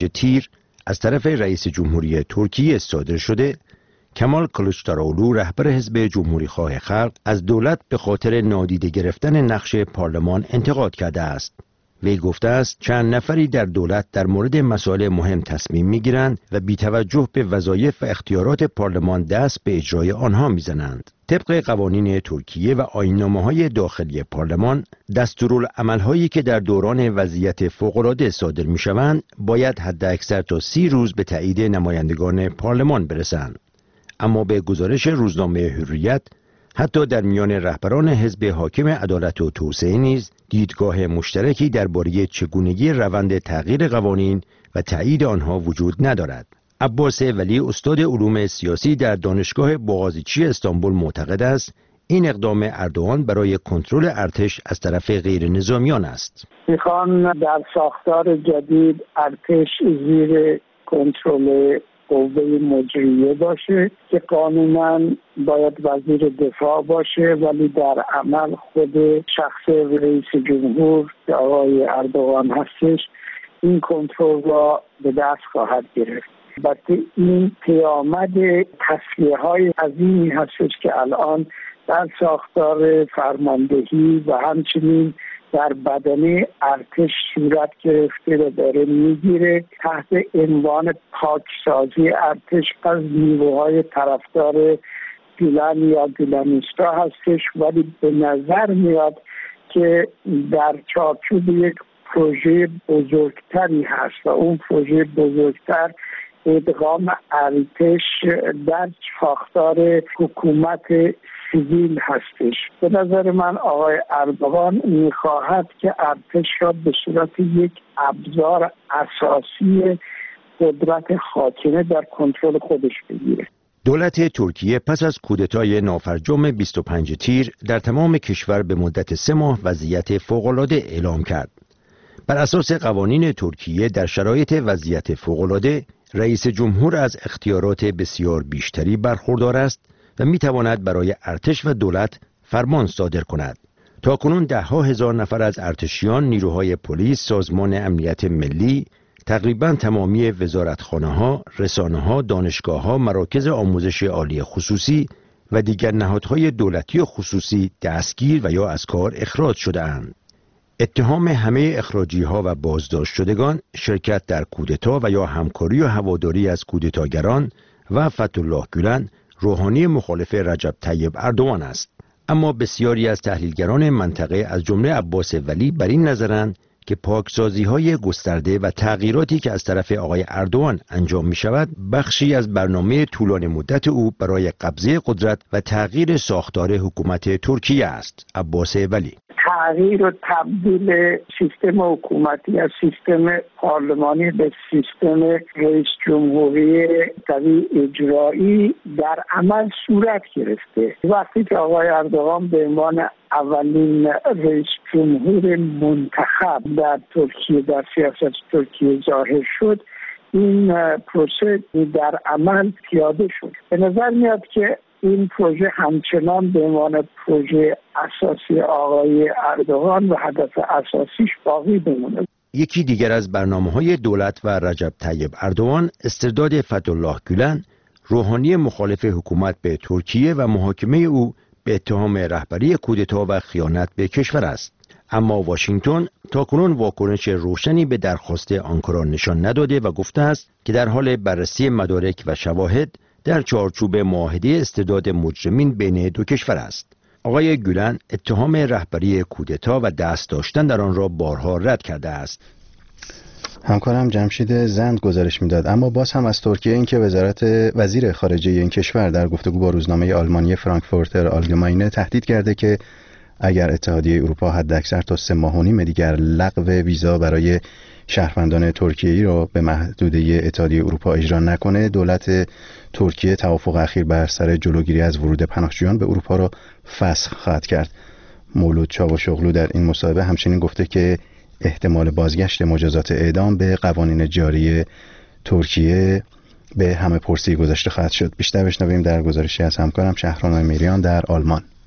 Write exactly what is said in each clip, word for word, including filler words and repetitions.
تیر از طرف رئیس جمهوری ترکیه صادر شده، کمال کلوچدارولو رهبر حزب جمهوریخواه خلق از دولت به خاطر نادیده گرفتن نقش پارلمان انتقاد کرده است. وی گفته است چند نفری در دولت در مورد مسائل مهم تصمیم میگیرند و بی توجه به وظایف و اختیارات پارلمان دست به اجرای آنها میزنند. طبق قوانین ترکیه و آیین‌نامه‌های داخلی پارلمان، دستورالعمل‌هایی که در دوران وضعیت فوق‌العاده صادر می‌شوند باید حداکثر تا سی روز به تایید نمایندگان پارلمان برسند. اما به گزارش روزنامه حریت، حتی در میان رهبران حزب حاکم عدالت و توسعه نیز دیدگاه مشترکی درباره چگونگی روند تغییر قوانین و تایید آنها وجود ندارد. عباس ولی استاد علوم سیاسی در دانشگاه بوغازیچی استانبول معتقد است این اقدام اردوغان برای کنترل ارتش از طرف غیر نظامیان است. میخوان در ساختار جدید ارتش زیر کنترل قوه مجریه باشه که قانونا باید وزیر دفاع باشه، ولی در عمل خود شخص رئیس جمهور که آقای اردوغان هستش این کنترل را به دست خواهد گرفت. البته این پیامد تصفیه های عظیمی هستش که الان در ساختار فرماندهی و همچنین در بدنه ارتش صورت گرفته و داره میگیره. تحت عنوان پاکسازی ارتش از نیروهای طرفدار گولن یا گولنیستا هستش، ولی به نظر میاد که در چارچوب یک پروژه بزرگتری هست و اون پروژه بزرگتر ادغام ارتش در ساختار حکومت سیویل هستش. به نظر من آقای اردوغان میخواهد که ارتش را به صورت یک ابزار اساسی قدرت حاکمه در کنترل خودش بگیره. دولت ترکیه پس از کودتای نافرجام بیست و پنج تیر در تمام کشور به مدت سه ماه وضعیت فوق‌العاده اعلام کرد. بر اساس قوانین ترکیه در شرایط وضعیت فوق‌العاده رئیس جمهور از اختیارات بسیار بیشتری برخوردار است و می تواند برای ارتش و دولت فرمان صادر کند. تاکنون ده ها هزار نفر از ارتشیان، نیروهای پلیس، سازمان امنیت ملی، تقریباً تمامی وزارتخانه‌ها، رسانه‌ها، دانشگاه‌ها، مراکز آموزش عالی خصوصی و دیگر نهادهای دولتی و خصوصی دستگیر و یا از کار اخراج شده‌اند. اتهام همه اخراجی‌ها و بازداشت شدگان شرکت در کودتا و یا همکاری و هواداری از کودتاگران و فتح‌الله گولن، روحانی مخالف رجب طیب اردوغان است. اما بسیاری از تحلیلگران منطقه از جمله عباس ولی بر این نظرند که پاکسازی‌های گسترده و تغییراتی که از طرف آقای اردوغان انجام می‌شود بخشی از برنامه طولانی مدت او برای قبضه قدرت و تغییر ساختار حکومت ترکیه است. عباس ولی: تغییر و تبدیل سیستم حکومتی از سیستم پارلمانی به سیستم رئیس جمهوری قوی اجرایی در عمل صورت گرفته. وقتی که آقای اردوغان به عنوان اولین رئیس جمهور منتخب در ترکیه در سیاست ترکیه ظاهر شد، این پروسه در عمل پیاده شد. به نظر میاد که این پروژه همچنان به عنوان پروژه اساسی آقای اردوغان و هدف اساسیش باقی بمونه. یکی دیگر از برنامه‌های دولت و رجب طیب اردوغان استرداد فتح‌الله گولن، روحانی مخالف حکومت به ترکیه و محاکمه او به اتهام رهبری کودتا و خیانت به کشور است. اما واشنگتن تاکنون واکنش روشنی به درخواست آنکارا نشان نداده و گفته است که در حال بررسی مدارک و شواهد در چارچوب معاهده استرداد مجرمین بین دو کشور است. آقای گولن اتهام رهبری کودتا و دست داشتن در آن را بارها رد کرده است. همکارم جمشید زند گزارش میداد. اما باز هم از ترکیه اینکه وزارت وزیر خارجه این کشور در گفتگو با روزنامه آلمانی فرانکفورتر آلگماینه تهدید کرده که اگر اتحادیه اروپا حداکثر تا سه ماه و نیم دیگر لغو ویزا برای شهروندان ترکیه‌ای را به محدوده اتحادیه اروپا اجرا نکنه، دولت ترکیه توافق اخیر بر سر جلوگیری از ورود پناهجویان به اروپا را فسخ خواهد کرد. مولود چاوشوغلو در این مصاحبه همچنین گفته که احتمال بازگشت مجازات اعدام به قوانین جاری ترکیه به همه پرسی گذاشته خواهد شد. بیشتر بشنویم در گزارشی از همکارم شهرام امیریان در آلمان.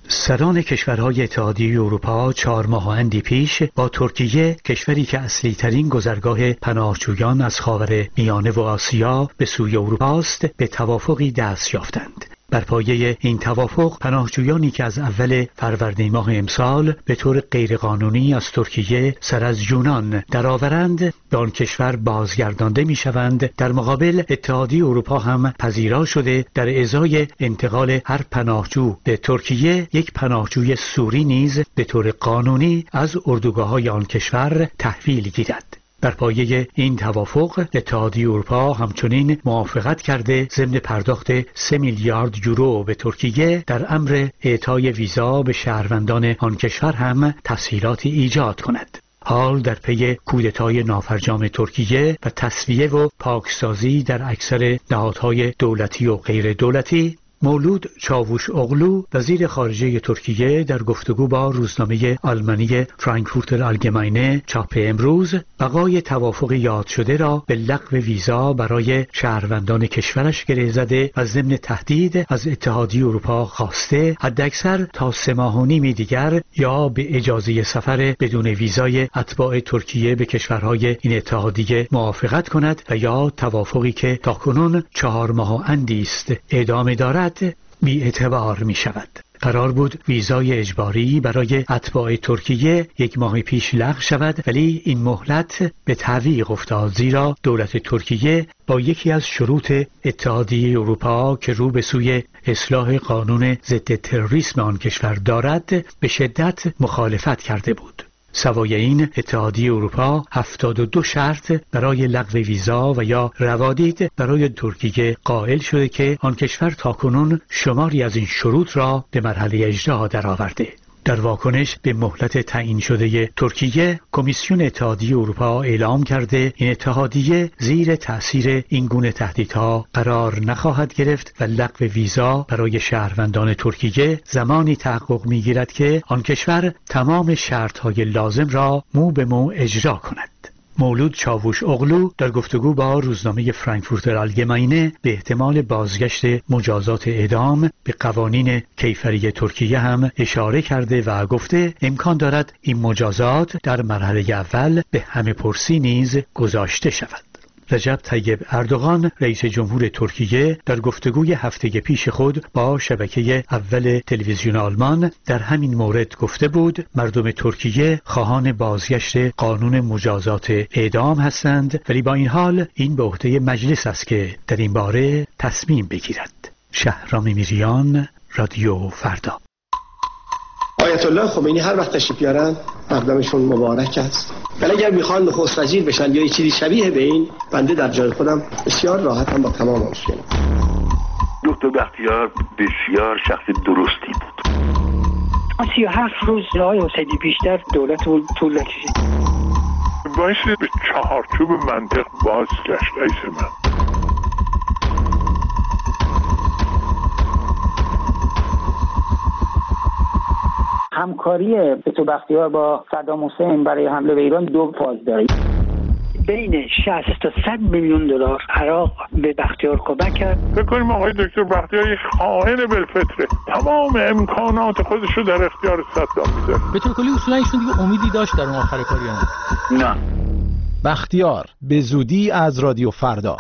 سران کشورهای اتحادیه اروپا چهار ماه و اندی پیش با ترکیه، کشوری که اصلی ترین گذرگاه پناهجویان از خاور میانه و آسیا به سوی اروپا است، به توافقی دست یافتند. بر پایه این توافق پناهجویانی که از اول فروردین ماه امسال به طور غیرقانونی از ترکیه سر از یونان درآورند به آن کشور بازگردانده می‌شوند. در مقابل اتحادیه اروپا هم پذیرا شده در ازای انتقال هر پناهجو به ترکیه یک پناهجوی سوری نیز به طور قانونی از اردوگاه‌های آن کشور تحویل گیرد. بر پایه این توافق اتحادیه اروپا همچنین موافقت کرده ضمن پرداخت سه میلیارد یورو به ترکیه در امر اعطای ویزا به شهروندان آن کشور هم تسهیلاتی ایجاد کند. حال در پی کودتای نافرجام ترکیه و تسویه و پاکسازی در اکثر نهادهای دولتی و غیر دولتی، مولود چاووش اغلو وزیر خارجه ترکیه در گفتگو با روزنامه آلمانی فرانکفورتر آلگماینه چاپ امروز بقای توافق یاد شده را به لغو ویزا برای شهروندان کشورش گره زده و ضمن تهدید از اتحادیه اروپا خواسته حداکثر تا سه ماه و نیمی دیگر یا به اجازه سفر بدون ویزای اتباع ترکیه به کشورهای این اتحادیه موافقت کند و یا توافقی که تاکنون چهار ماه و اندی است ادامه دارد بی اعتبار می شود. قرار بود ویزای اجباری برای اتباع ترکیه یک ماه پیش لغو شود، ولی این مهلت به تعویق افتاد، زیرا دولت ترکیه با یکی از شروط اتحادیه اروپا که رو به سوی اصلاح قانون ضد تروریسم آن کشور دارد به شدت مخالفت کرده بود. سوای این اتحادیه اروپا هفتاد و دو شرط برای لغو ویزا و یا روادید برای ترکیه قائل شده که آن کشور تاکنون شماری از این شروط را به مرحله اجرا درآورده. در واکنش به مهلت تعیین شده ترکیه، کمیسیون اتحادیه اروپا اعلام کرده این اتحادیه زیر تأثیر این گونه تهدیدها قرار نخواهد گرفت و لغو ویزا برای شهروندان ترکیه زمانی تحقق می‌گیرد که آن کشور تمام شرط‌های لازم را مو به مو اجرا کند. مولود چاووش اغلو در گفتگو با روزنامه فرانکفورتر آلگماینه به احتمال بازگشت مجازات اعدام به قوانین کیفری ترکیه هم اشاره کرده و گفته امکان دارد این مجازات در مرحله اول به همه پرسی نیز گذاشته شود. رجب طیب اردوغان رئیس جمهور ترکیه در گفتگوی هفته پیش خود با شبکه اول تلویزیون آلمان در همین مورد گفته بود مردم ترکیه خواهان بازگشت قانون مجازات اعدام هستند، ولی با این حال این به عهده مجلس است که در این باره تصمیم بگیرد. شهرام میریان، رادیو فردا. آیت الله خمینی هر وقت تشریف بیارن مقدمشون مبارک است، ولی اگر میخوان نخست وزیر بشن یا چیزی شبیه به این، بنده در جای خودم بسیار راحتم با تمام مشکل. دکتر بختیار بسیار شخص درستی بود. سی و هفت روز آقای حسینی بیشتر دولت طول نکشید. باعث به چهارچوب منطق باز گشت رئیس من. همکاری دکتر بختیار با صدام حسین برای حمله به ایران دو فاز داره. بین شصت تا صد میلیون دلار عراق به بختیار کمک کرد. فکر کنیم آقای دکتر بختیار یک خائن بالفطره، تمام امکانات خودش رو در اختیار صدام میذاره. به طور کلی اصولا ایشون دیگه امیدی داشت در اون آخر کاری هم؟ نه. بختیار به زودی از رادیو فردا.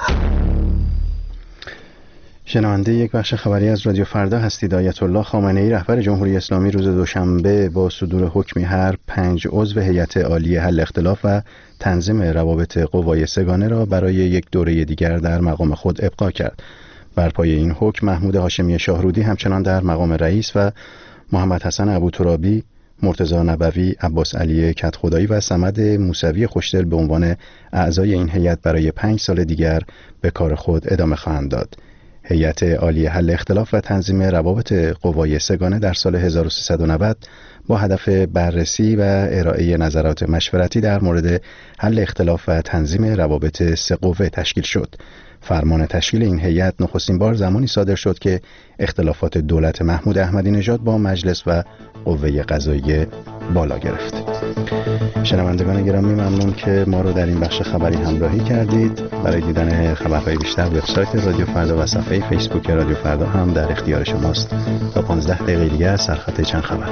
شنونده یک بخش خبری از رادیو فردا هستید. آیت الله خامنه‌ای رهبر جمهوری اسلامی روز دوشنبه با صدور حکمی هر پنج عضو هیئت عالی حل اختلاف و تنظیم روابط قوای سگانه را برای یک دوره دیگر در مقام خود ابقا کرد. بر پایه این حکم محمود هاشمی شاهرودی همچنان در مقام رئیس و محمد حسن ابوترابی، مرتضی نبوی، عباس علی کدخدایی و صمد موسوی خوشدل به عنوان اعضای این هیئت برای پنج سال دیگر به کار خود ادامه خواهند داد. هیئت عالی حل اختلاف و تنظیم روابط قوای سگانه در سال هزار و سیصد و نود با هدف بررسی و ارائه نظرات مشورتی در مورد حل اختلاف و تنظیم روابط سه قوه تشکیل شد. فرمان تشکیل این هیئت نخستین بار زمانی صادر شد که اختلافات دولت محمود احمدی نژاد با مجلس و قوه قضاییه بالا گرفت. شنوندگان گرامی، ممنون که ما رو در این بخش خبری همراهی کردید. برای دیدن خبرهای بیشتر وبسایت رادیو فردا و صفحه فیسبوک رادیو فردا هم در اختیار شماست. تا پانزده دقیقه دیگه از سرخط چند خبر.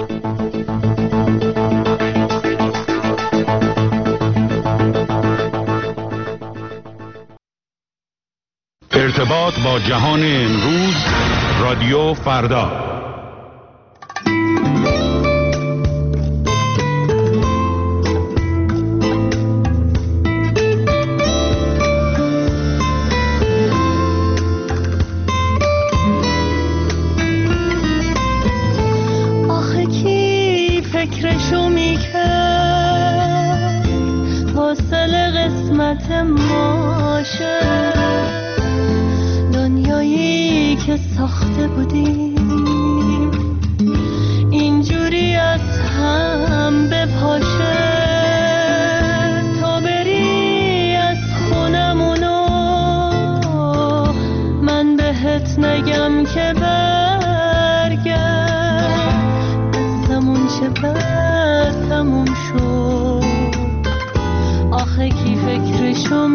ارتباط با جهان امروز، رادیو فردا. آخه کی فکرشو میکرد حاصل قسمت ماشه، دنیایی که ساخته بودیم اینجوری از هم بپاشه، تا بری از خونمونو من بهت نگم که برگرد، قصمون چه بد تموم شد. آخه کی فکرشو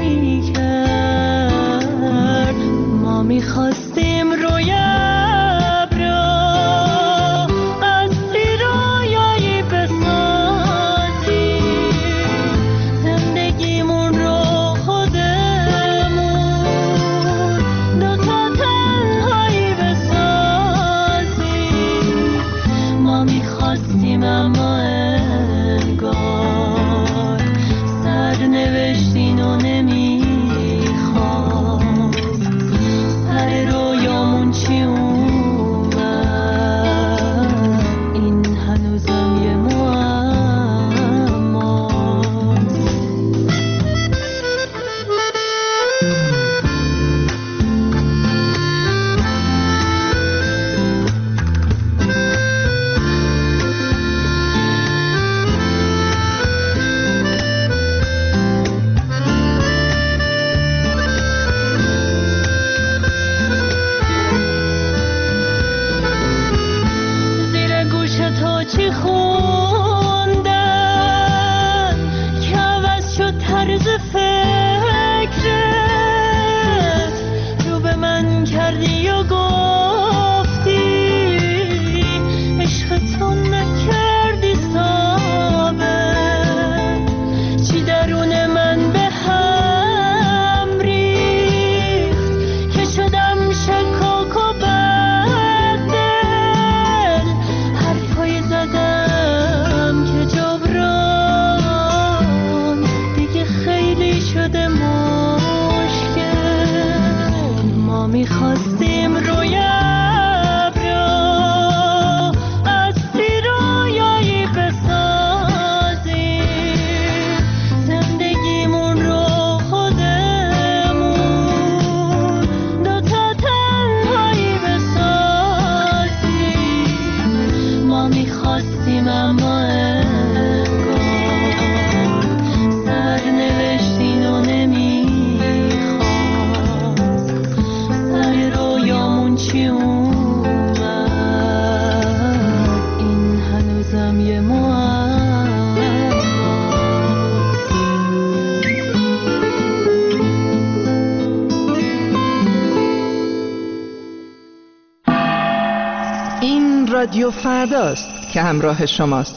میکرد ما میخواستیم روی ابرا قصدی رویایی بسازیم، زندگیمون رو خودمون دوتا تنهایی بسازیم. ما میخواستیم اما انگار سرنوشتین و نمیخواست، سر رویامون چی اومد این هنوزم یه معماست. زیر گوش تو چی خوندن که عوض شد طرز فکرت، رو به من کردی و گفتی عشق تو نکردی ثابت، چی درون من به هم ریخت که شدم شکاک و بددل، حرفای زدم که جبران دیگه خیلی شده مشکل. ما میخواستیم روی ابرا قصدی رویایی بسازیم، زندگیمون رو خودمون دوتا تنهایی بسازیم. ما میخواستیم اما انگار سرنوشتین و نمیخواست، سر رویامون چی اومد این هنوزم یه معماست. این رادیو فرداست که همراه شماست.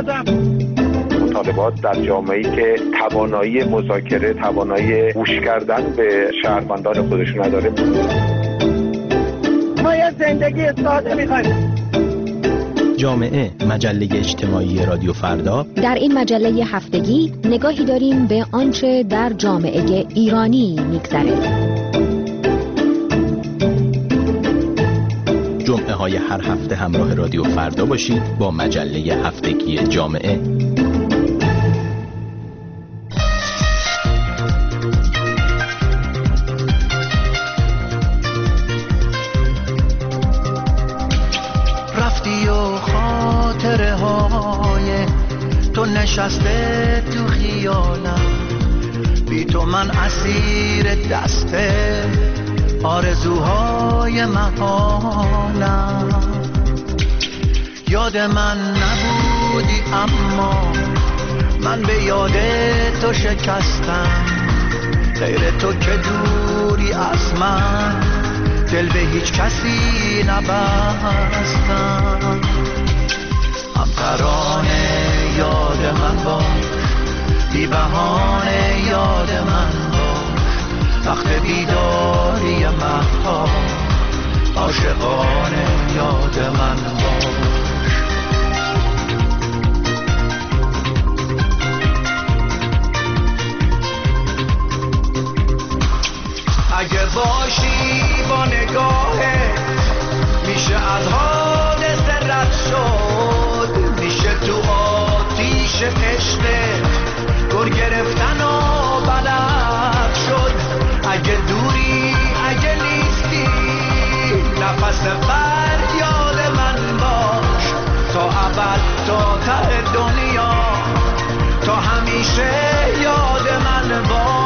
دادم. مطالبات در جامعه‌ای که توانایی مذاکره، توانایی گوش کردن به شهروندان خودش نداره. ما یه زندگی ساده می‌خوایم. جامعه، مجله اجتماعی رادیو فردا. در این مجله هفتگی نگاهی داریم به آنچه در جامعه ایرانی می‌گذره. جمعه های هر هفته همراه رادیو فردا باشید با مجله هفتگی جامعه. رفتی و خاطره های تو نشسته تو خیالم، بی تو من اسیر دسته آرزوهای محالم. یاد من نبودی اما من به یاد تو شکستم، غیر تو که دوری از من دل به هیچ کسی نبستم. هم ترانه یاد من باش، بی بهانه یاد من باش، وقت بیداری مهتاب عاشقانه یاد من باش. اگه باشی با نگاهت میشه از حادثه رد شد، میشه تو آتیش عشقت گر گرفتن و بلد شد. اگه دوری اگه نیستی نفس بعد یاد من باش، تا ابد تا ته دنیا تا همیشه یاد من باش.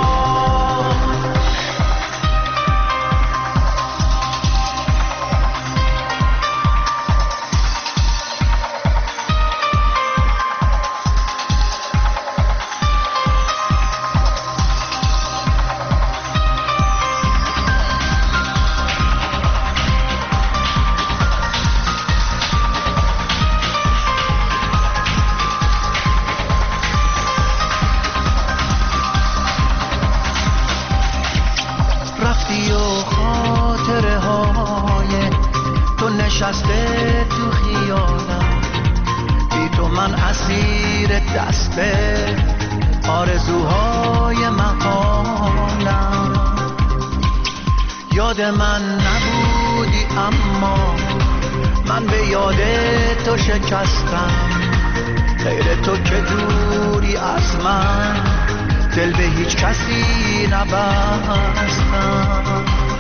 نشسته تو خیالم، بی تو من اسیر دسته آرزوهای محالم. یاد من نبودی اما من به یاد تو شکستم، غیر تو که دوری از من دل به هیچ کسی نبستم.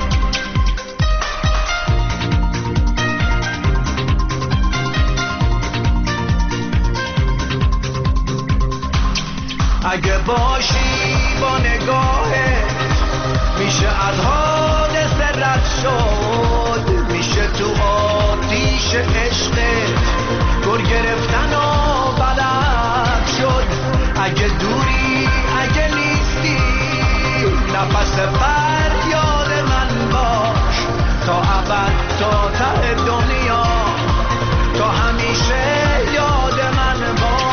اگه باشی با نگاهت میشه از حادثه رد شد، میشه تو آتیش عشقت گر گرفتن و بلد شد. اگه دوری اگه نیستی نفس بعد یاد من باش، تا ابد تا ته دنیا تا همیشه یاد من باش.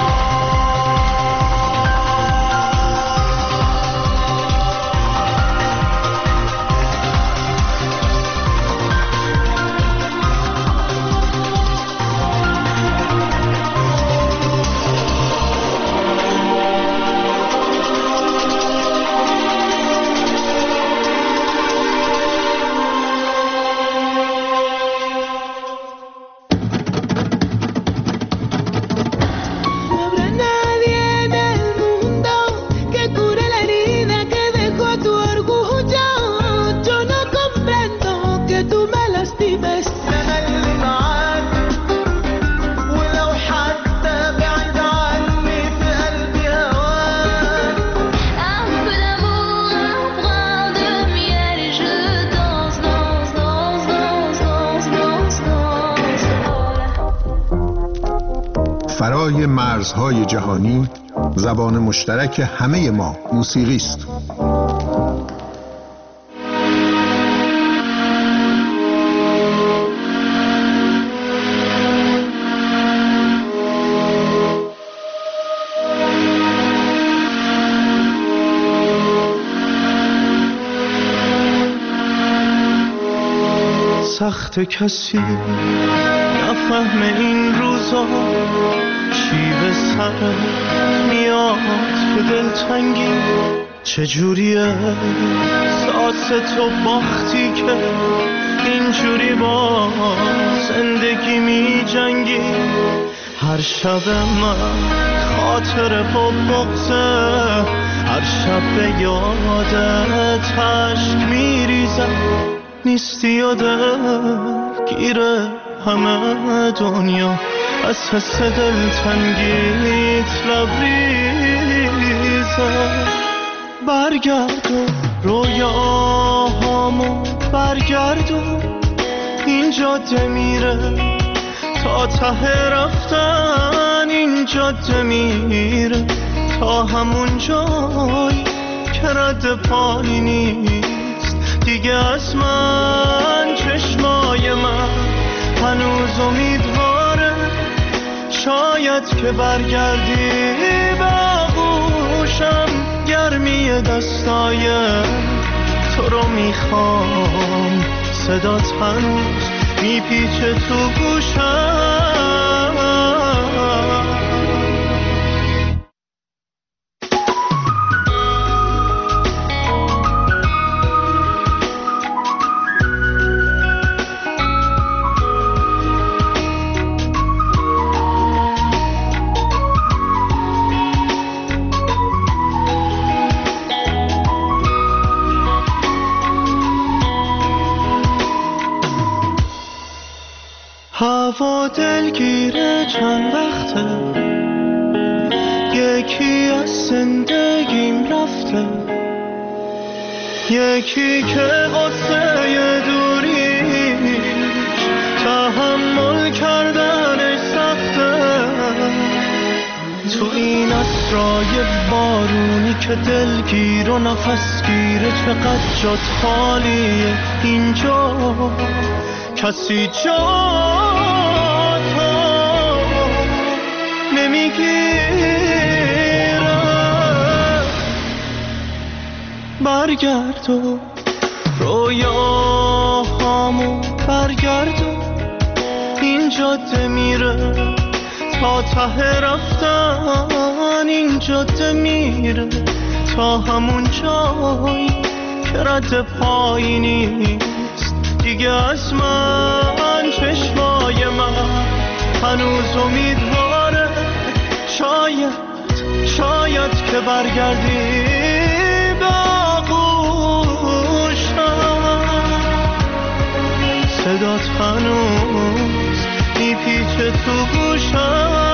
فرای مرزهای جهانی زبان مشترک همه ما موسیقی است. وقت کسی نفهم این روزا چی به سر میاد که دلتنگی چجوریه ساس تو باختی که اینجوری با زندگی می جنگی. هر شب من خاطر و بغضه، هر شب به یادت عشق می ریزم. نیستی و دلگیره همه دنیا از حس دلتنگیت لبریزه. برگرد و رویاهامو برگردون، این جاده میره تا ته رفتن، این جاده میره تا همون جایی که رد پایی نیست دیگه از من. چشمای من هنوز امیدواره، شاید که برگردی به آغوشم. گرمی دستای تو رو میخوام، صدات هنوز میپیچه تو گوشم. هوا دلگیره چند وقته، یکی از زندگیم رفته، یکی که قصه دوریش تحمل کردنش سخته. تو این اسرای بارونی که دلگیر و نفسگیره، چقدر جات خالیه اینجا، کسی جا نمیگیره. برگرد و رویاهامو برگردون، این جاده میره تا ته رفتن، این جاده میره تا همون جایی که رد پایی نیست دیگه از من. چشمای من هنوز امیدواره، شاید شاید که برگردی به آغوشم. صدات هنوز میپیچه تو گوشم.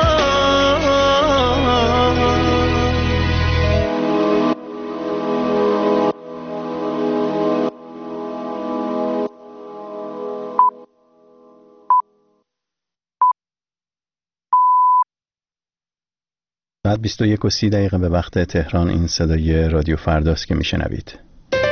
بعد بیست و یک و سی دقیقه به وقت تهران. این صدای رادیو فرداست که میشنوید.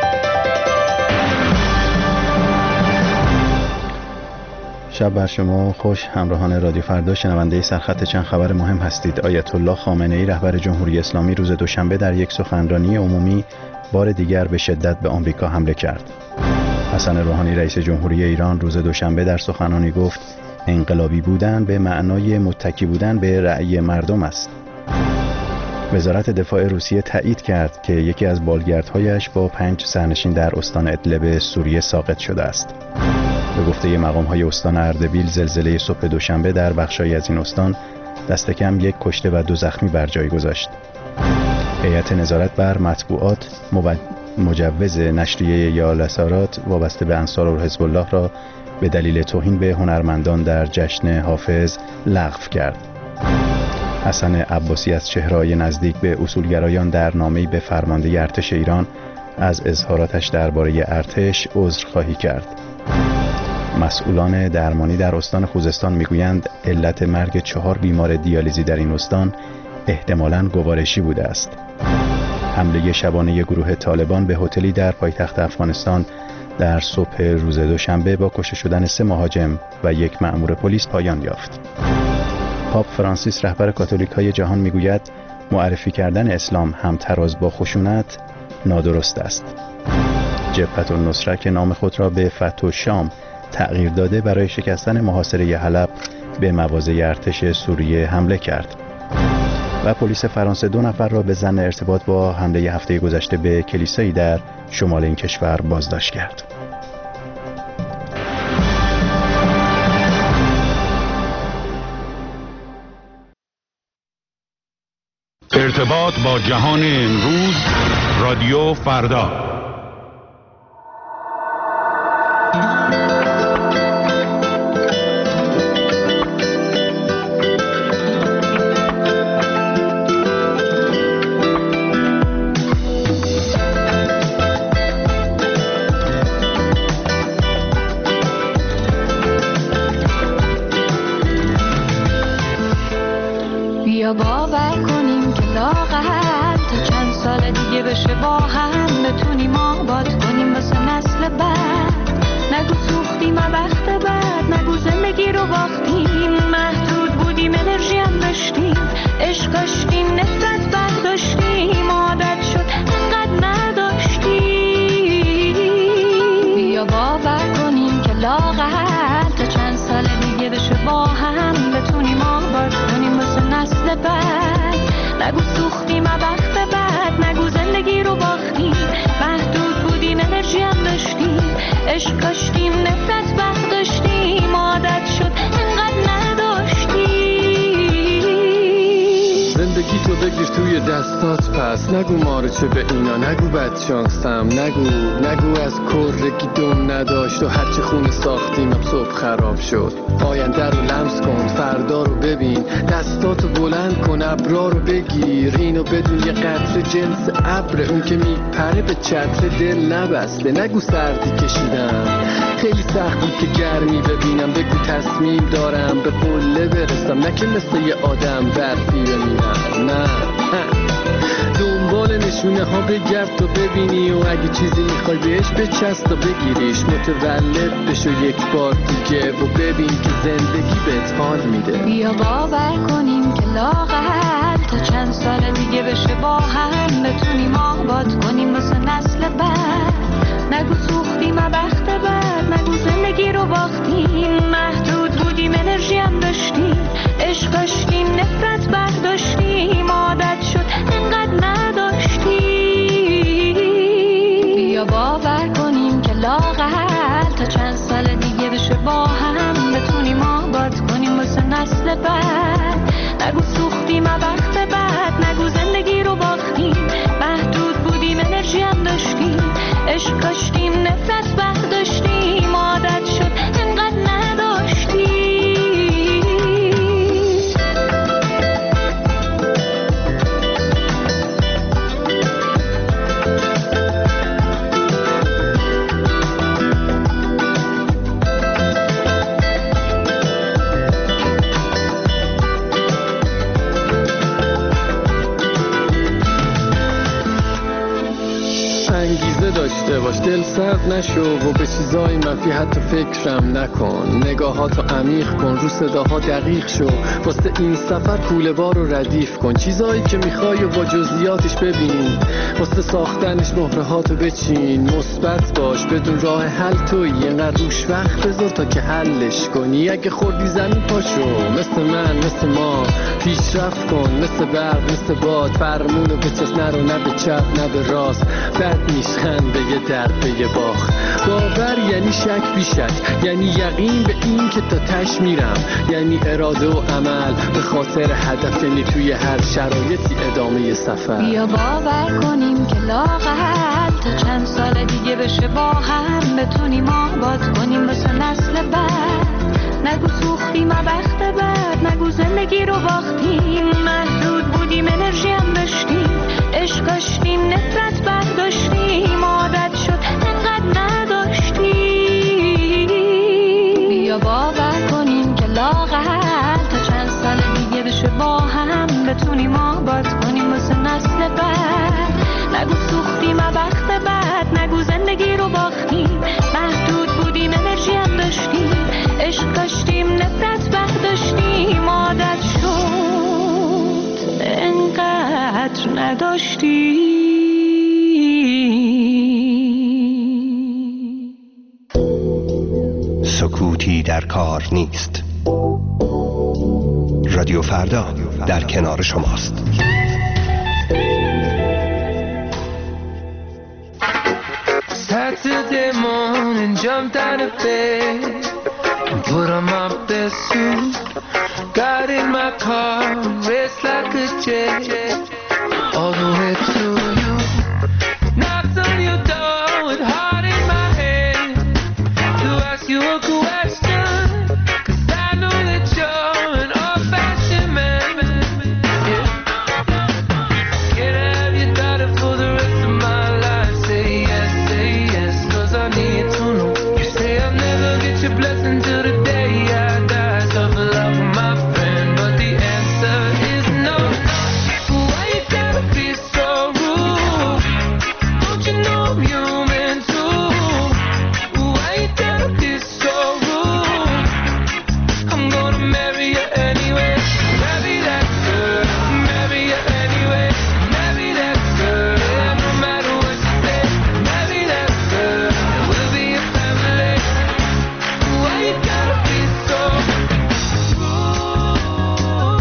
شب بر شما خوش. همراهان رادیو فردا، شنونده سرخط چند خبر مهم هستید. آیت الله خامنه ای رهبر جمهوری اسلامی روز دوشنبه در یک سخنرانی عمومی بار دیگر به شدت به آمریکا حمله کرد. حسن روحانی رئیس جمهوری ایران روز دوشنبه در سخنرانی گفت انقلابی بودن به معنای متکی بودن به رأی مردم است. وزارت دفاع روسیه تایید کرد که یکی از بالگردهایش با پنج سرنشین در استان ادلب سوریه ساقط شده است. به گفته مقام‌های استان اردبیل، زلزله صبح دوشنبه در بخشی از این استان دست کم یک کشته و دو زخمی بر جای گذاشت. هیئت نظارت بر مطبوعات مجوز نشریه یالسارات وابسته به انصار و حزب الله را به دلیل توهین به هنرمندان در جشن حافظ لغو کرد. حسن عباسی از چهره‌های نزدیک به اصولگرایان در نامه‌ای به فرمانده ارتش ایران از اظهاراتش درباره ارتش عذرخواهی کرد. مسئولان درمانی در استان خوزستان میگویند علت مرگ چهار بیمار دیالیزی در این استان احتمالاً گوارشی بوده است. حمله شبانه گروه طالبان به هتلی در پایتخت افغانستان در صبح روز دوشنبه با کشته شدن سه مهاجم و یک مأمور پلیس پایان یافت. پاپ فرانسیس رهبر کاتولیک‌های جهان میگوید معرفی کردن اسلام همتراز با خشونت نادرست است. جبهة النصره که نام خود را به فتح الشام تغییر داده برای شکستن محاصره حلب به مواضع ارتش سوریه حمله کرد. و پلیس فرانسه دو نفر را به ظن ارتباط با حمله هفته گذشته به کلیسایی در شمال این کشور بازداشت کرد. ارتباط با جهان امروز، رادیو فردا. بیا باور کنیم که لااقل تا چند سال دیگه بشه با هم بتونیم آباد کنیم واسه نسل بعد. نگو سوختیم وقت بعد، نگو زندگی رو باختیم، محدود بودیم انرژی هم داشتیم، عشق داشتیم نفرت برداشتیم، عادت شد انقدر نداشتیم. بیا باور کنیم که لااقل تا چند سال دیگه بشه با هم بتونیم آباد کنیم واسه نسل بعد. نگو سوختیم وقت بعد، نگو زندگی رو باختیم، محدود بودیم انرژی هم داشتیم، عشق داشتیم نفرت برداشتیم، عادت شد انقدر نداشتیم. زندگی تو بگیر توی دستات پس، نگو ما رو چه به اینا، نگو بد شانسم، نگو نگو از کرگی دم نداشت و هرچی خونه ساختیم اب صبح خراب شد. آینده رو لمس کن، فردا رو ببین، دستاتو بلند کن، ابرا رو بگیر، اینو بدون یه قطره جنس ابر، اون که میپره به چتر دل نبسته. نگو سردی کشیدم، خیلی سخت بود که گرمی ببینم، بگو تصمیم دارم به قله برسم، نه که مثل یه آدم برفی بمیرم. نه دنبال نشونه ها بگرد تو ببینی، و اگه چیزی میخوای بهش بچست و بگیریش، متولد بشو یک بار دیگه و ببین که زندگی بهت حال میده. بیا باور کنیم که لااقل تا چند سال دیگه بشه با هم بتونیم آباد کنیم واسه نسل بعد. نگو سوختیم وقت بعد، نگو زندگی رو باختیم، محدود بودیم انرژی هم داشتیم، عشق داشتیم نفرت برداشتیم، عادت شد انقدر نداشتیم. بیا باور کنیم که لااقل تا چند سال دیگه بشه با هم بتونیم آباد کنیم واسه نسل بعد. نگو سوختیم وقت بعد، نگو زندگی رو باختیم، محدود بودیم انرژی هم داشتیم، عشق داشتیم نفرت برداشتیم، عادت شد انقدر نداشتیم. داشته باش، دل سرد نشو و به چیزای منفی حتی فکرم نکن، نگاهاتو عمیق کن، رو صداها دقیق شو، واسه این سفر کوله بار رو ردیف کن، چیزایی که میخوای و با جزئیاتش ببین، واسه ساختنش مهره هاتو بچین، مثبت باش بدون راه حل تویی، اینقدر روش وقت بذار تا که حلش کنی، اگه خوردی زمین پاشو، مثل من مثل ما پیشرفت کن، مثل برق مثل باد، فرمونو به چست نرو، نه به چپ نه به راست، بد میشخند به یه درد به یه باخ. باور یعنی شک بی شک، یعنی یقین به این که تا تش میرم، یعنی اراده و عمل به خاطر هدف، یعنی توی هر شرایطی ادامه سفر. بیا باور کنیم که لااقل تا چند سال دیگه بشه با هم بتونیم آباد کنیم واسه نسل بعد. نگو سوختیم وقت بعد، نگو زندگی رو باختیم، محدود بودیم انرژی هم داشتیم، عشق داشتیم نفرت برداشتیم، عادت شد انقدر نداشتیم. بیا باور کنیم که لااقل تا چند سال دیگه بشه با هم بتونیم آباد کنیم واسه نسل بعد. نگو سوختیم وقت بعد، نگو زندگی رو باختیم، محدود بودیم انرژی هم داشتیم، عشق داشتیم نفرت برداشتیم، عادت شد انقدر نداشتیم. در کار نیست. رادیو فردا در کنار شماست. Saturday morning, jumped out of bed and put on my best suit. Got in my car, raced like a jet all the way to you. Knocked on your door with heart in my hand to ask you a question, 'cause I know that you're an old-fashioned man. Yeah. Can I have your daughter for the rest of my life? Say yes, say yes, 'cause I need to know. You say I'll never get your blessing till the day I die. Tough love with my friend, but the answer is no. Why you gotta be so rude? Don't you know I'm human too? Why you gotta be so rude? I'm gonna marry you anyway. Marry that girl, marry you anyway. Marry that girl, yeah, no matter what you say. Marry that girl, and we'll be a family. Why you gotta be so rude?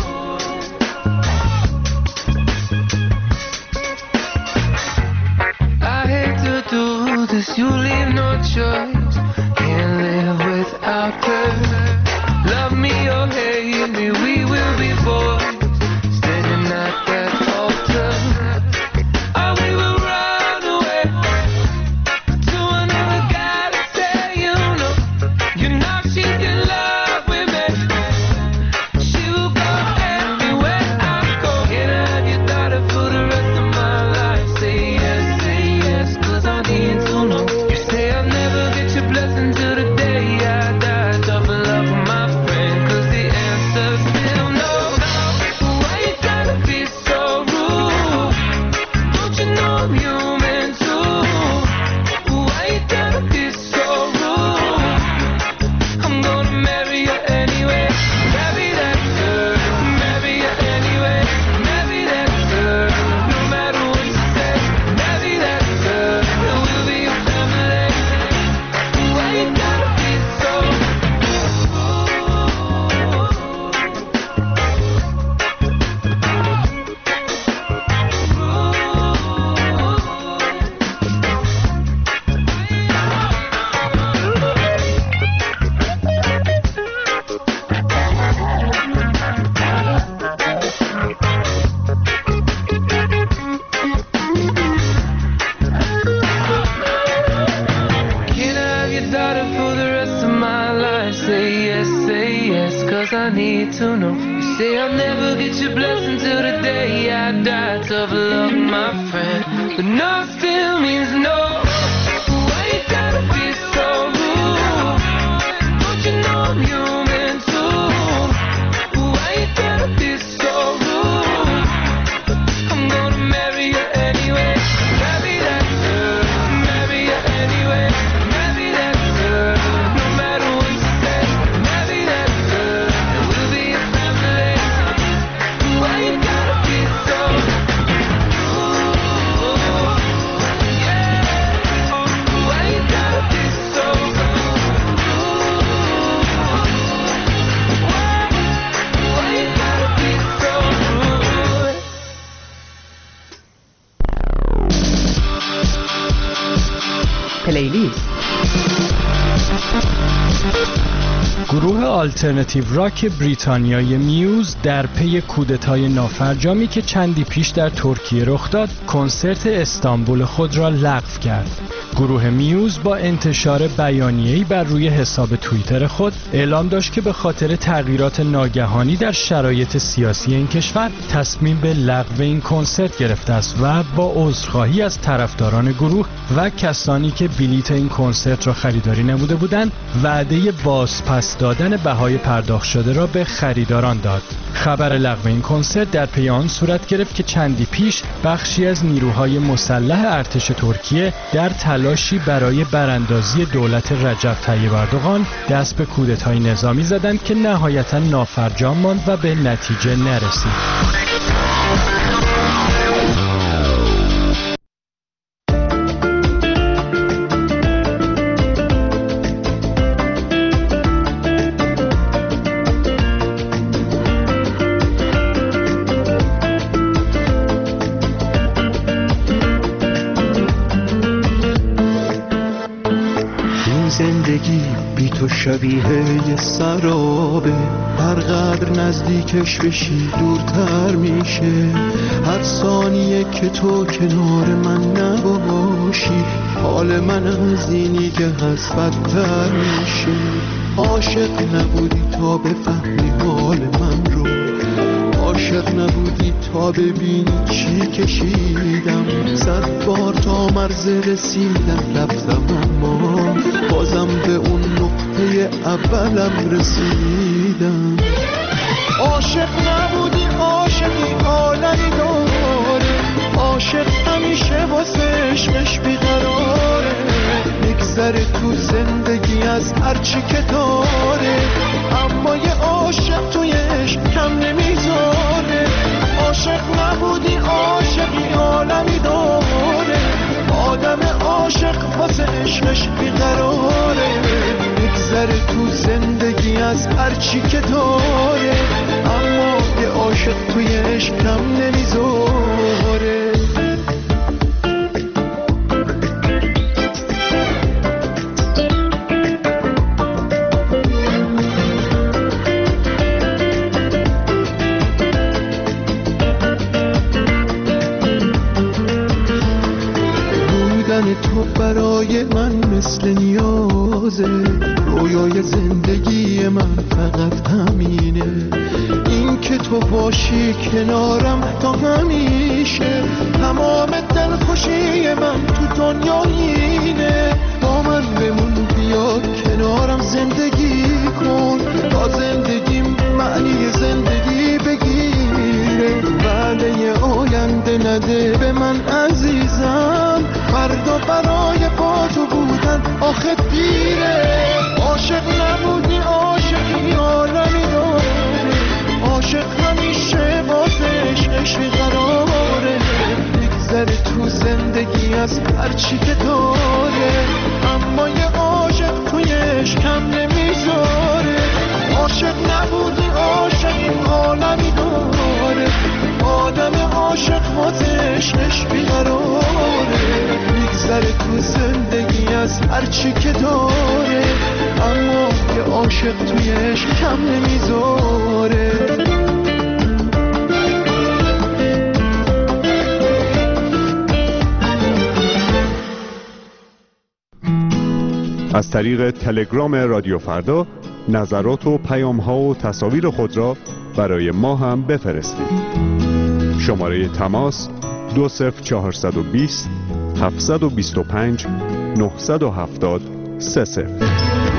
I hate to do this, you leave no choice. Can't live without her. Love me or hate me, we will be boys standing at that altar. Or we will run away to another guy to say, you know, you know she's in love with me. She will go everywhere I go. Can I have your daughter for the rest of my life? Say yes, say yes, 'cause I need to know. You say I'll never get your blessing till the day I die. Tough love with my friend, 'cause the answer's still no. Why you gotta be so rude? Don't you know I'm human too? Why you gotta be so rude? I'm gonna marry you anyway. Marry that girl, marry you anyway. Marry that girl, no matter what you say. Marry that girl, and we'll be a family. Why you gotta be so rude? Can I have your daughter for the rest of my life? Say yes, say yes, 'cause I need to know. You say I'll never get your blessing till the day I die. Tough love, my friend, but no still means no. Why you gotta be so rude? Don't you know I'm human too? Why you gotta be so rude? I'm gonna marry you anyway. Marry that girl, marry you anyway. Marry that girl, no matter what you say. Marry that girl, and we'll be a family. Why you gotta be so rude? Yeah. Why you gotta be so rude? Why you gotta be so rude? پلیلیست گروه آلترنتیو راک بریتانیای میوز در پی کودتای نافرجامی که چندی پیش در ترکیه رخ داد، کنسرت استانبول خود را لغو کرد. گروه میوز با انتشار بیانیه‌ای بر روی حساب توییتر خود اعلام داشت که به خاطر تغییرات ناگهانی در شرایط سیاسی این کشور تصمیم به لغو این کنسرت گرفته است و با عذرخواهی از طرفداران گروه و کسانی که بلیت این کنسرت را خریداری نموده بودند، وعده بازپس دادن بهای پرداخت شده را به خریداران داد. خبر لغو این کنسرت در پی آن صورت گرفت که چندی پیش بخشی از نیروهای مسلح ارتش ترکیه در تلاشی برای براندازی دولت رجب طیب اردوغان دست به کودتای نظامی زدند که نهایتاً نافرجام ماند و به نتیجه نرسید. تو شبیه یه سرابه، هر قدر نزدیکش بشی دورتر میشه. هر ثانیه که تو کنار من نباشی حال من از اینی که هست بدتر میشه. عاشق نبودی تا بفهمی حال من رو، عاشق نبودی تا ببینی چی کشیدم. صد بار تا مرز رسیدم رفتم اما بازم به اون نقطه اولم رسیدم. عاشق نبودی عاشقی عالمی داره، عاشق همیشه واسه عشقش بیقراره. میگذره تو زندگی از هرچی که داره، اما یه عاشق توی عشق کم نمیذاره. عاشق نبودی عاشقی عالمی داره، آدم عاشق واسه عشقش بیقراره. میگذره تو زندگی از هرچی که داره، اما یه عاشق توی عشق کم نمیذاره. تو برای من مثل نیازه، رویای زندگی من فقط همینه. این که تو باشی کنارم تا همیشه، تمام دلخوشی من تو دنیا اینه. با من بمون بیا کنارم زندگی کن، تا زندگیم معنی زندگی بگیره. وعده آینده نده به من عزیزم، فردا برای با تو بودن آخه دیره. عاشق نبودی عاشقی عالمی داره، عاشق همیشه واسه عشقش بیقراره. میگذره تو زندگی از هرچی که داره، اما یه عاشق توی عشق کم نمیذاره. عاشق نبودی عاشقی عالمی داره، آدم عاشق واسه عشقش بیقراره. میگذره تو زندگی از هرچی که داره، اما یه عاشق توی عشق کم نمیذاره. از طریق تلگرام رادیو فردا نظرات و پیام ها و تصاویر خود را برای ما هم بفرستید. شماره تماس دو صفر چهارصد و بیست هفتصد و بیست و پنج نهصد و هفتاد سه صفر.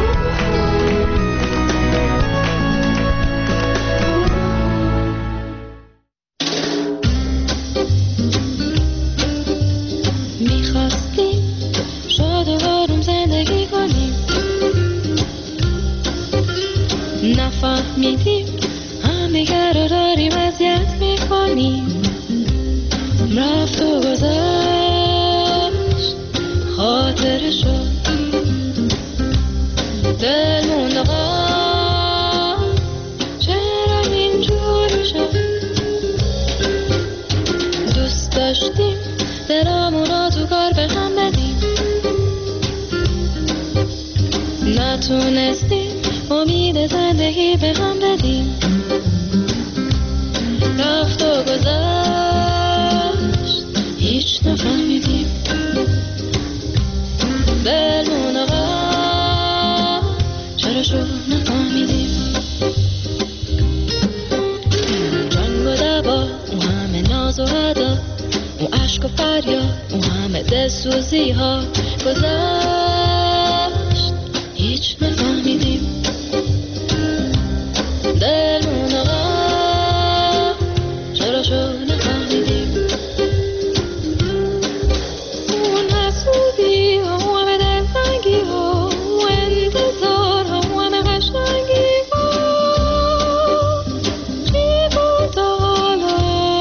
میخواستیم شاد و آروم زندگی کنیم، نفهمیدیم همدیگر رو داریم اذیت میکنیم. رفت و گذشت خاطرشو، دلمون غم چرا اینجوری شد. دوست داشتیم دلمون رو تو کار به هم بدیم، نتونستیم امید زندگی به هم بدیم. رفت و گذشت هیچ نفهمیدیم، دلمون غم چرا شد نفهمیدیم. جنگ و دعوا، اون همه ناز و ادا، اون عشق و فریاد، اون همه دلسوزی ها گذشت هیچ نفهمیدیم. دلمون غم چرا شد نفهمیدیم. اون حسودی ها، اون همه دلتنگی ها، اون انتظار ها، اون همه قشنگی ها، چی بود تا حالا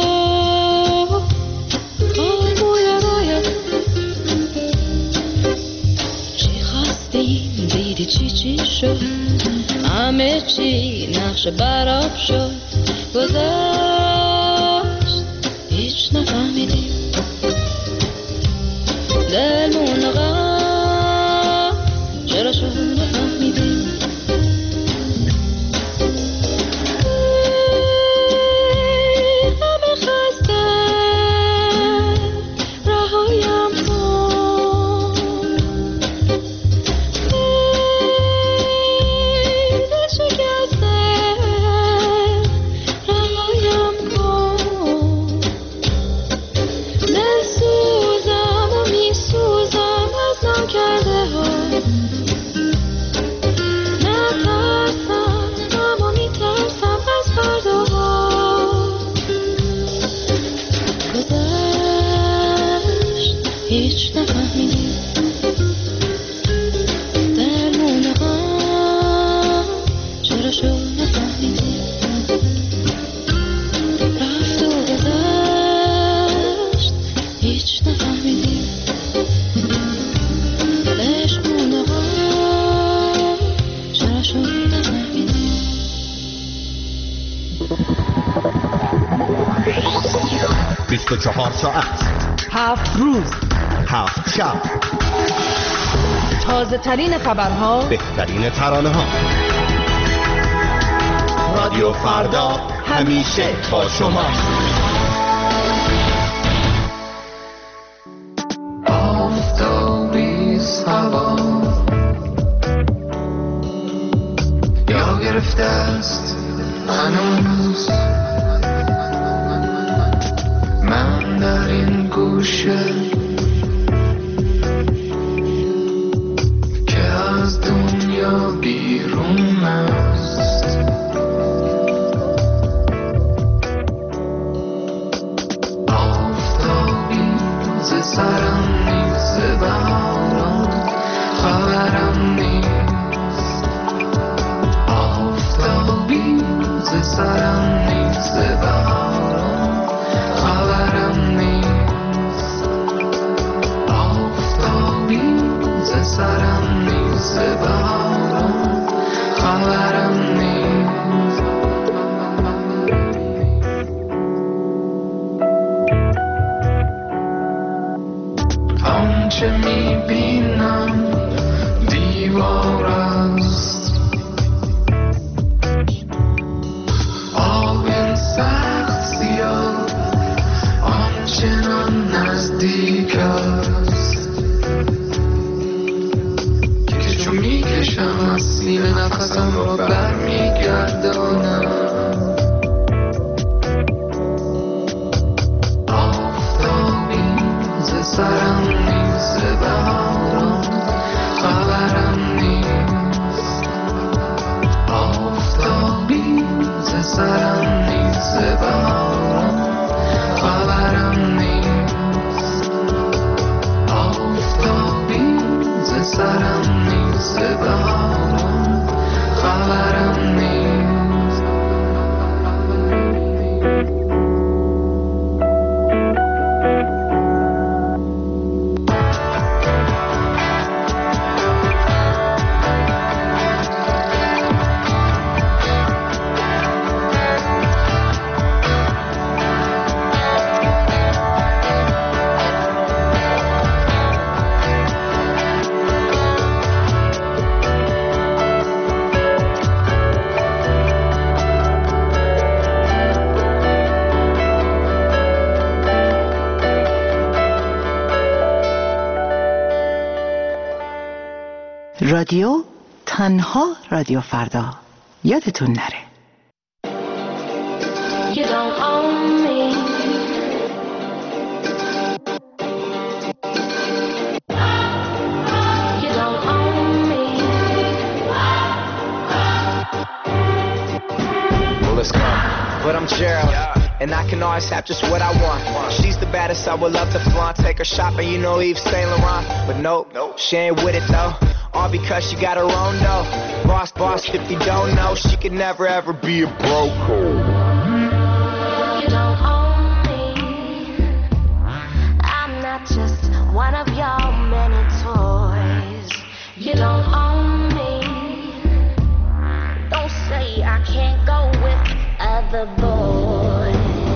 خاموی باید. چی خواستیم دیدی چی چی شد، همه چی نقش براب شد. گذشت هیچ نفهمیدیم، دلمون غم چرا شد نفهمیدیم. بیست و چهار ساعت، هفت روز، هفت شب، تازه ترین خبرها، بهترین ترانه ها. رادیو فردا همیشه با شما. آفتابیز هوا یا گرفته است هنوز، من در این گوشه که از دنیا بیرون است. آفتابی ز سرم نیز بهاران خبرم نیست. آفتابی ز سرم نیز بهاران خبرم نیست. آفتابی ز سرم نیز بهاران خبرم نیست. آنچه میبینم دیوار است، آب سخت سیاه آنچنان نزدیک است که چون میکشم از سینه نفسم را برمیگردانم. آفتابی ز سرم نیز بهاران خبرم نیست. آفتابی ز سرم نیز بهاران خبرم نیست. آفتابی ز سرم نیز بهاران خبرم نیست. رادیو تنها رادیو فردا، یادتون نره. You don't own me. You don't own me. Well, let's go. But I'm Gerald, and I can always have just what I want. She's the baddest, I would love to flaunt. Take her shopping, you know Yves Saint Laurent. But nope, she ain't with it though. All because she got her own dough. Boss, boss, if you don't know, she could never ever be a broke. You don't own me. I'm not just one of your many toys. You don't own me. Don't say I can't go with other boys.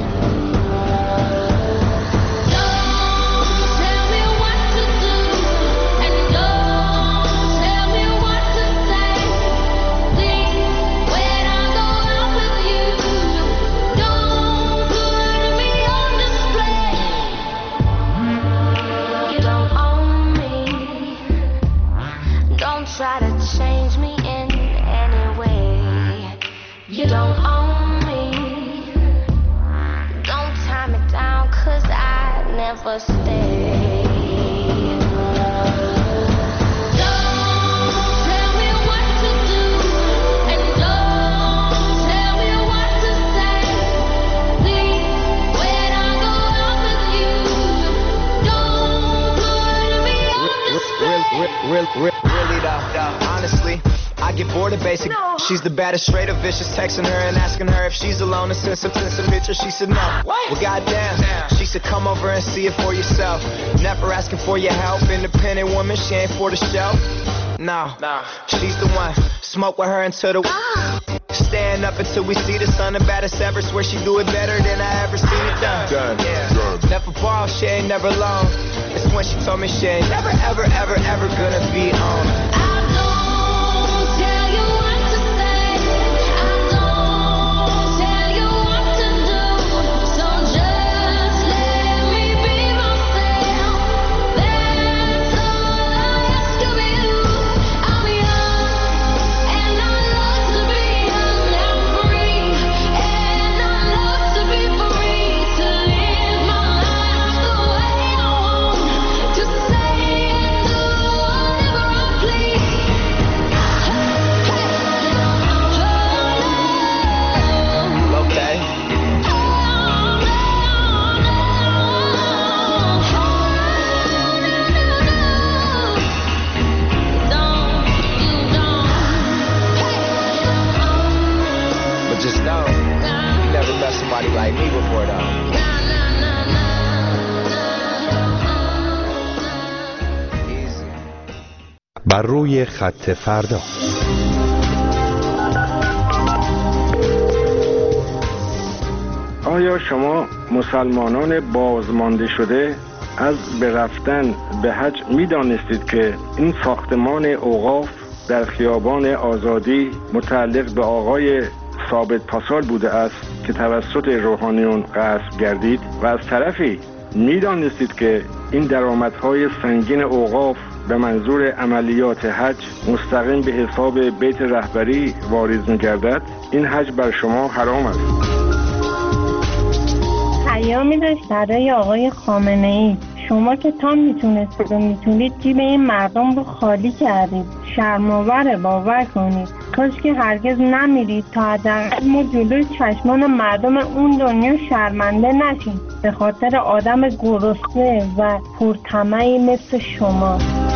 Try to change me in any way. You don't own me. Don't tie me down, cause I never stay. Really, really, really though, honestly, I get bored of basic. No. She's the baddest, straight up vicious. Texting her and asking her if she's alone and send some, send some pictures. She said no. What? Well, goddamn. Damn. She said come over and see it for yourself. Never asking for your help. Independent woman, she ain't for the show. No, no, she's the one. Smoke with her until the. Ah. Stand up until we see the sun. The baddest ever. Swear she do it better than I ever seen it done. Done. Yeah. Done. left a ball, she ain't never alone. It's when she told me she ain't never, ever, ever, ever gonna be on. I don't tell you what to say. I don't tell you what to do. So just let me be myself. That's all I ask of you. I'm young and I love to be young and free. And I love to be free to live my life the way I want. To say and do whatever I please. Hey, hey, oh, okay. But just know, you never met somebody like me before, though. بر روی خط فردا. آیا شما مسلمانان بازمانده شده از به رفتن به حج می دانستید که این ساختمان اوقاف در خیابان آزادی متعلق به آقای ثابت پاسال بوده است که توسط روحانیون غصب گردید و از طرفی می دانستید که این درآمدهای سنگین اوقاف به منظور عملیات حج مستقیم به حساب بیت رهبری واریز می گردد؟ این حج بر شما حرام است. پیامی داشت برای آقای خامنه ای. شما که تا میتونستید و میتونید جیب این مردم رو خالی کردید. شرم‌آوره، باور کنید. کاش که هرگز نمیرید تا حداقل ما جلوی چشمان مردم اون دنیا شرمنده نشیم به خاطر آدم گرسنه و پرطمعی مثل شما.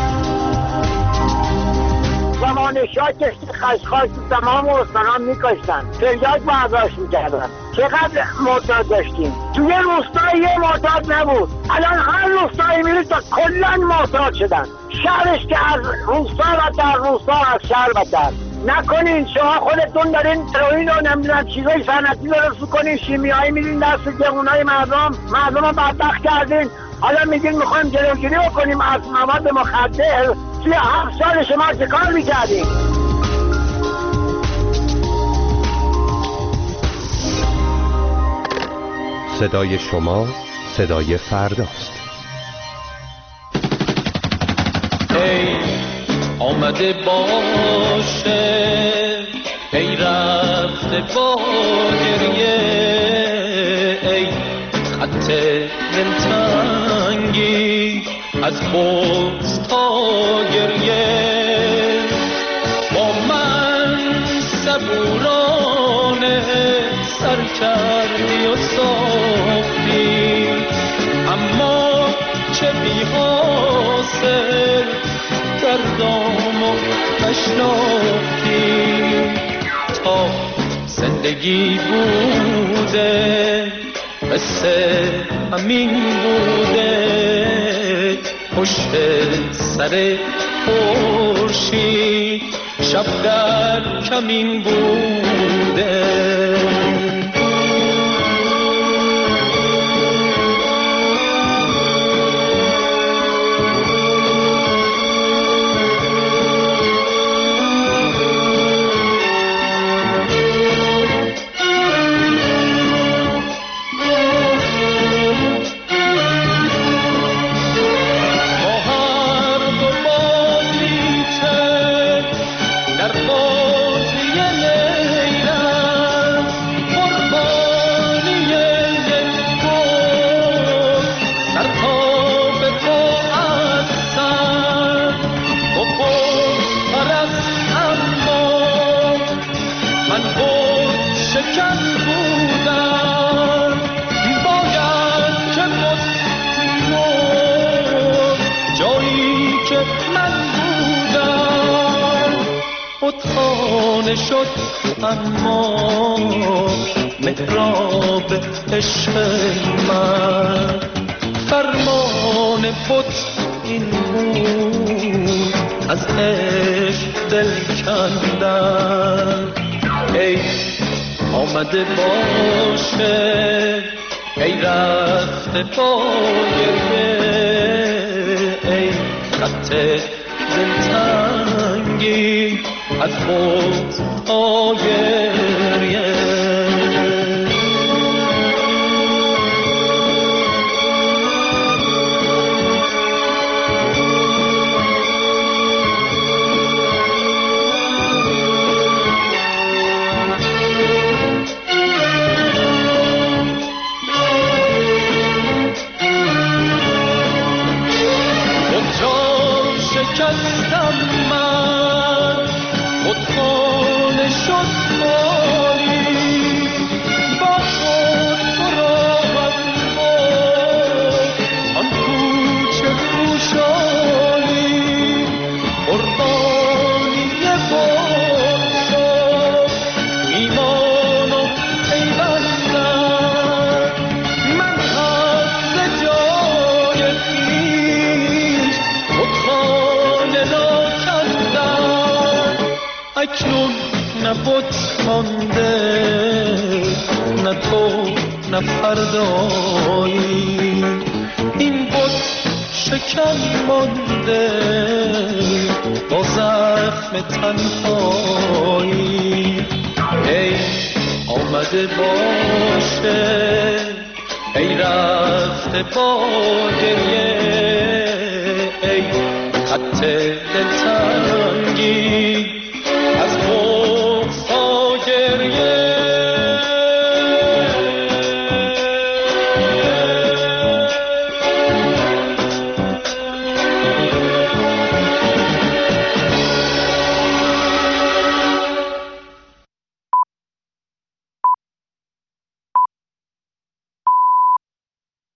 زمان شاه کشتی خشخاش تمام استانان میکشتن، تریاک برداشت میکردن. چقدر معتاد داشتیم؟ توی روستای یه معتاد نبود. الان هر روستایی میرید تا کلن معتاد شدن. شهرش که از روستا و در روستا از شهر بدتر. نکنین شما خودتون دارین هروئین رو نمیدونم چیزای صنعتی درست کنین، شیمیایی میدین دست جوانای مردم، مردم رو بدبخت کردین. حالا میگین میخوایم جلوگیری بکنیم از مواد مخدر. توی هفت سال شما چه کار میکردین؟ صدای شما صدای فرداست. ای آمده باشه، ای رفته با گریه، ای خط دلتنگی از بغض تا گریه. با من صبورانه سر کردی و ساختی، اما چه بی حاصل دردام و نشناختی. تا زندگی بوده قصه همین بوده، پشت سر خورشید شب در کمین بوده. شد اما محراب عشق من، فرمان بت این بود از عشق دل کندن. ای آمده باشه، ای رفته با گریه، ای خط دلتنگی از خود آگریه. شکستم من، خودخانه شد خالی، با خود براهم بود آن کوچه خوشحالی. قربانی باد شد ایمان و پیوستم، من هم ز جای خویش خودخانه را کردم. اکنون نه بت مانده، نه تو نه فردایی، این بت شکن مانده با زخم تنهایی. ای آمده باشه، ای رفته با گریه، ای خط دلتنگی